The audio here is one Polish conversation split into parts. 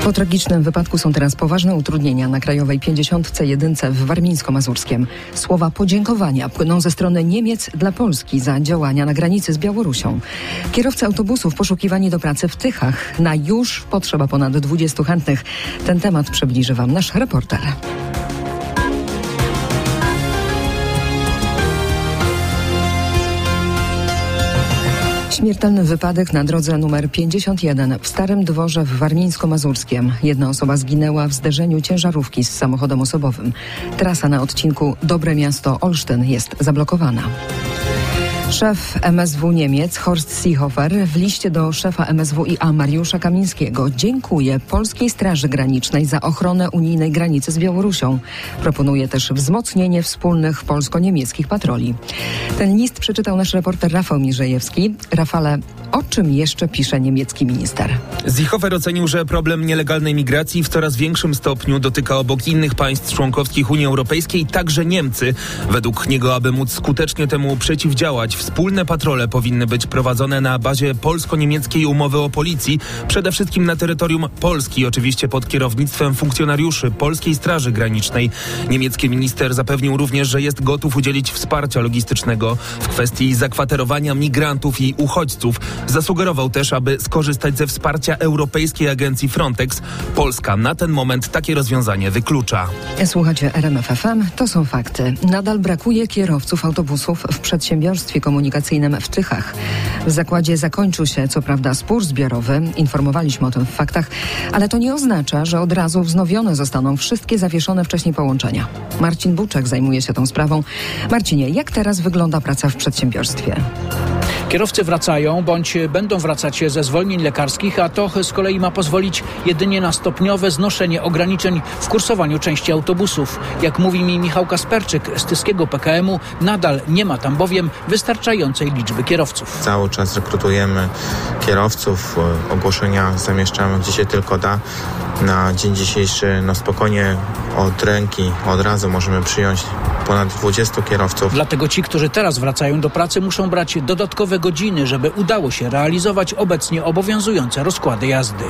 Po tragicznym wypadku są teraz poważne utrudnienia na krajowej 51 w Warmińsko-Mazurskiem. Słowa podziękowania płyną ze strony Niemiec dla Polski za działania na granicy z Białorusią. Kierowcy autobusów poszukiwani do pracy w Tychach. Na już potrzeba ponad 20 chętnych. Ten temat przybliży Wam nasz reporter. Śmiertelny wypadek na drodze numer 51 w Starym Dworze w Warmińsko-Mazurskiem. Jedna osoba zginęła w zderzeniu ciężarówki z samochodem osobowym. Trasa na odcinku Dobre Miasto-Olsztyn jest zablokowana. Szef MSW Niemiec Horst Seehofer w liście do szefa MSWiA Mariusza Kamińskiego dziękuje Polskiej Straży Granicznej za ochronę unijnej granicy z Białorusią. Proponuje też wzmocnienie wspólnych polsko-niemieckich patroli. Ten list przeczytał nasz reporter Rafał Mierzejewski. Rafale, o czym jeszcze pisze niemiecki minister? Seehofer ocenił, że problem nielegalnej migracji w coraz większym stopniu dotyka obok innych państw członkowskich Unii Europejskiej także Niemcy. Według niego, aby móc skutecznie temu przeciwdziałać, wspólne patrole powinny być prowadzone na bazie polsko-niemieckiej umowy o policji, przede wszystkim na terytorium Polski, oczywiście pod kierownictwem funkcjonariuszy Polskiej Straży Granicznej. Niemiecki minister zapewnił również, że jest gotów udzielić wsparcia logistycznego w kwestii zakwaterowania migrantów i uchodźców. Zasugerował też, aby skorzystać ze wsparcia Europejskiej Agencji Frontex. Polska na ten moment takie rozwiązanie wyklucza. Słuchacie RMF FM, to są fakty. Nadal brakuje kierowców autobusów w przedsiębiorstwie komunikacyjnym w Tychach. W zakładzie zakończył się co prawda spór zbiorowy, informowaliśmy o tym w faktach, ale to nie oznacza, że od razu wznowione zostaną wszystkie zawieszone wcześniej połączenia. Marcin Buczek zajmuje się tą sprawą. Marcinie, jak teraz wygląda praca w przedsiębiorstwie? Kierowcy wracają bądź będą wracać ze zwolnień lekarskich, a to z kolei ma pozwolić jedynie na stopniowe znoszenie ograniczeń w kursowaniu części autobusów. Jak mówi mi Michał Kasperczyk z tyskiego PKM-u, nadal nie ma tam bowiem wystarczającej liczby kierowców. Cały czas rekrutujemy kierowców, ogłoszenia zamieszczamy gdzie się tylko da. Na dzień dzisiejszy spokojnie od ręki, od razu możemy przyjąć ponad 20 kierowców. Dlatego ci, którzy teraz wracają do pracy, muszą brać dodatkowe godziny, żeby udało się realizować obecnie obowiązujące rozkłady jazdy.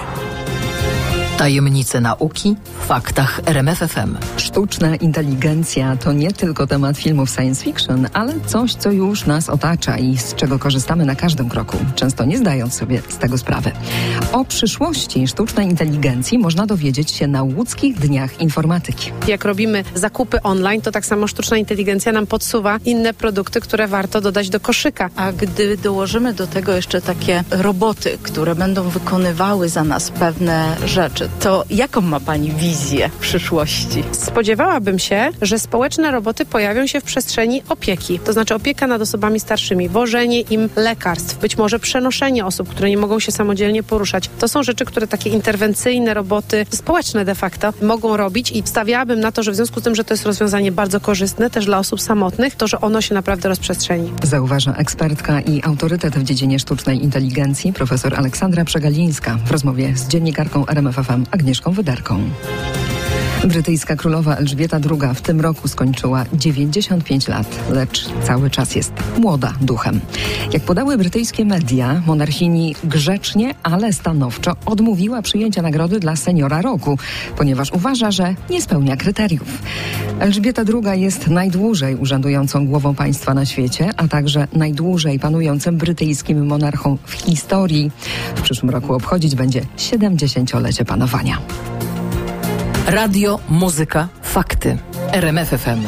Tajemnice nauki w faktach RMF FM. Sztuczna inteligencja to nie tylko temat filmów science fiction, ale coś, co już nas otacza i z czego korzystamy na każdym kroku, często nie zdając sobie z tego sprawy. O przyszłości sztucznej inteligencji można dowiedzieć się na Łódzkich Dniach Informatyki. Jak robimy zakupy online, to tak samo sztuczna inteligencja nam podsuwa inne produkty, które warto dodać do koszyka. A gdy dołożymy do tego jeszcze takie roboty, które będą wykonywały za nas pewne rzeczy, to jaką ma Pani wizję przyszłości? Spodziewałabym się, że społeczne roboty pojawią się w przestrzeni opieki. To znaczy opieka nad osobami starszymi, wożenie im lekarstw, być może przenoszenie osób, które nie mogą się samodzielnie poruszać. To są rzeczy, które takie interwencyjne roboty, społeczne de facto, mogą robić i stawiałabym na to, że w związku z tym, że to jest rozwiązanie bardzo korzystne też dla osób samotnych, to że ono się naprawdę rozprzestrzeni. Zauważa ekspertka i autorytet w dziedzinie sztucznej inteligencji profesor Aleksandra Przegalińska w rozmowie z dziennikarką RMF FM Agnieszką Wyderką. Brytyjska królowa Elżbieta II w tym roku skończyła 95 lat, lecz cały czas jest młoda duchem. Jak podały brytyjskie media, monarchini grzecznie, ale stanowczo odmówiła przyjęcia nagrody dla seniora roku, ponieważ uważa, że nie spełnia kryteriów. Elżbieta II jest najdłużej urzędującą głową państwa na świecie, a także najdłużej panującym brytyjskim monarchą w historii. W przyszłym roku obchodzić będzie 70-lecie panowania. Radio, muzyka, fakty. RMF FM.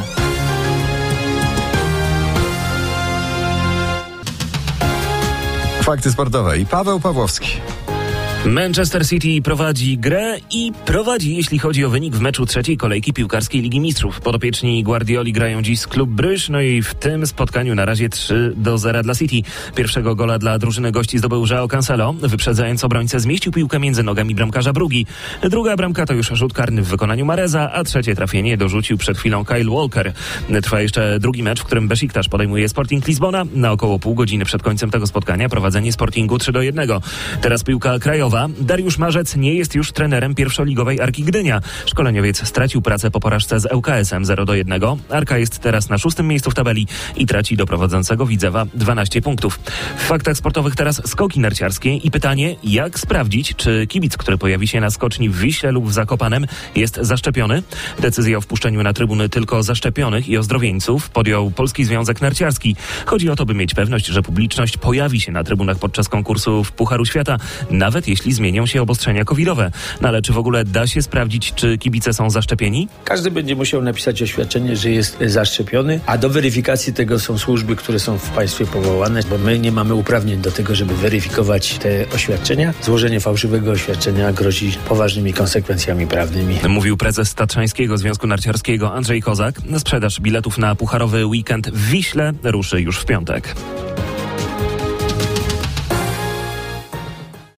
Fakty sportowe i Paweł Pawłowski. Manchester City prowadzi grę i prowadzi, jeśli chodzi o wynik w meczu trzeciej kolejki piłkarskiej Ligi Mistrzów. Podopieczni Guardioli grają dziś z Club Brugge, no i w tym spotkaniu na razie 3-0 dla City. Pierwszego gola dla drużyny gości zdobył João Cancelo. Wyprzedzając obrońcę, zmieścił piłkę między nogami bramkarza Brugi. Druga bramka to już rzut karny w wykonaniu Mareza, a trzecie trafienie dorzucił przed chwilą Kyle Walker. Trwa jeszcze drugi mecz, w którym Besiktas podejmuje Sporting Lizbona. Na około pół godziny przed końcem tego spotkania prowadzenie Sportingu 3-1. Teraz piłka krajowa. Krakowa. Dariusz Marzec nie jest już trenerem pierwszoligowej Arki Gdynia. Szkoleniowiec stracił pracę po porażce z ŁKS-em 0-1. Arka jest teraz na 6. miejscu w tabeli i traci do prowadzącego Widzewa 12 punktów. W faktach sportowych teraz skoki narciarskie i pytanie, jak sprawdzić, czy kibic, który pojawi się na skoczni w Wiśle lub w Zakopanem, jest zaszczepiony? Decyzję o wpuszczeniu na trybuny tylko zaszczepionych i ozdrowieńców podjął Polski Związek Narciarski. Chodzi o to, by mieć pewność, że publiczność pojawi się na trybunach podczas konkursów Pucharu Świata, nawet jeśli zmienią się obostrzenia covidowe. No ale czy w ogóle da się sprawdzić, czy kibice są zaszczepieni? Każdy będzie musiał napisać oświadczenie, że jest zaszczepiony, a do weryfikacji tego są służby, które są w państwie powołane, bo my nie mamy uprawnień do tego, żeby weryfikować te oświadczenia. Złożenie fałszywego oświadczenia grozi poważnymi konsekwencjami prawnymi. Mówił prezes Tatrzańskiego Związku Narciarskiego Andrzej Kozak. Sprzedaż biletów na pucharowy weekend w Wiśle ruszy już w piątek.